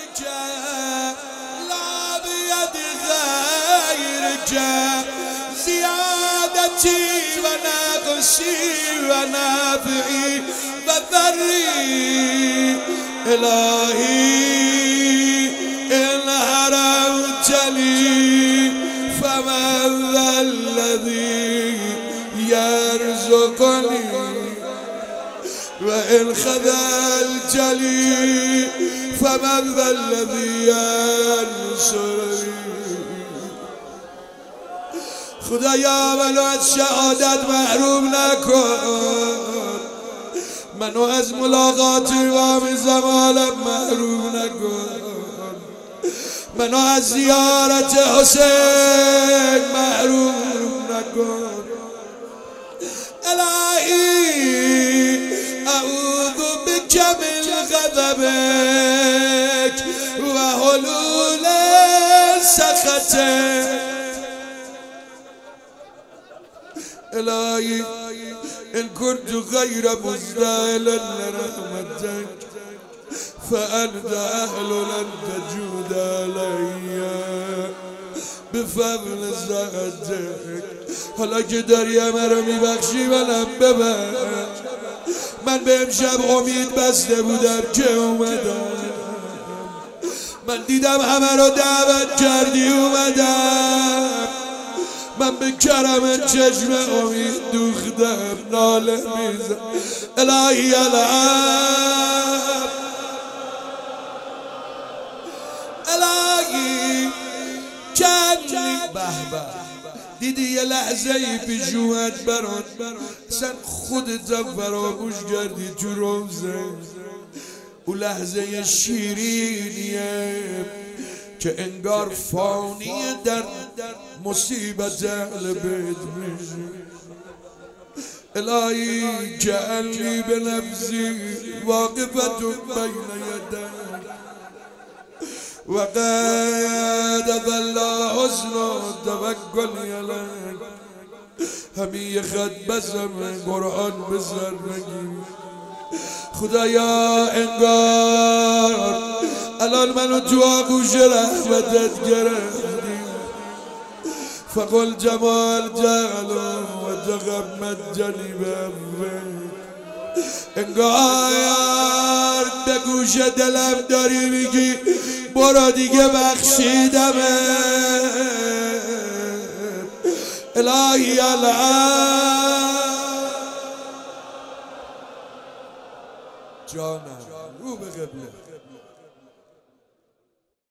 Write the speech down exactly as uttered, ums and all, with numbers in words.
لا بيد غيرك زيادتي ونقصي ونفعي وضري إلهي إن هرمت لي فمن ذا الذي يرزقني وإن خذلت لي فمن ذا الذي ينصرني. خدایا منو از شهادت محروم نکن، منو از ملاقات امام زمانم محروم نکن، منو از زیارت حسین محروم نکن. الهی اعوذ بک من غضبک و حلول سخطک. الهی إن كنت غير مستاهل لرحمتك فأنت أهل أن تجود علي بفضل ذاتك. حالا که داری مرا میبخشی منم ببخش. من به امشب امید بسته بودم که اومدم، من دیدم همه رو دعوت کردی اومدم، من به کرم چشم امید دوختم ناله میزم. الهی الان الهی کنی به به. دیدی یه لحظه ای پیش اومد برات، اصلا خودت فراموش کردی تو روزه. او لحظه شیرینیه که انگار فانیه در مصیبت اهل بیت میشه. الهی جعلنی به نفسی واقفت بین یدک و قد ظل حسن توکلی علیک. همین خط بزم قرآن بزر نگیر. خدایا انگار الان منو تو آغوش رحمتت گرفتی. فقل جمال جعله و تغمد جنیبه. انگار به گوش دلم داری میگی برو دیگه بخشیدمه. الهی الان جانم رو به قبله.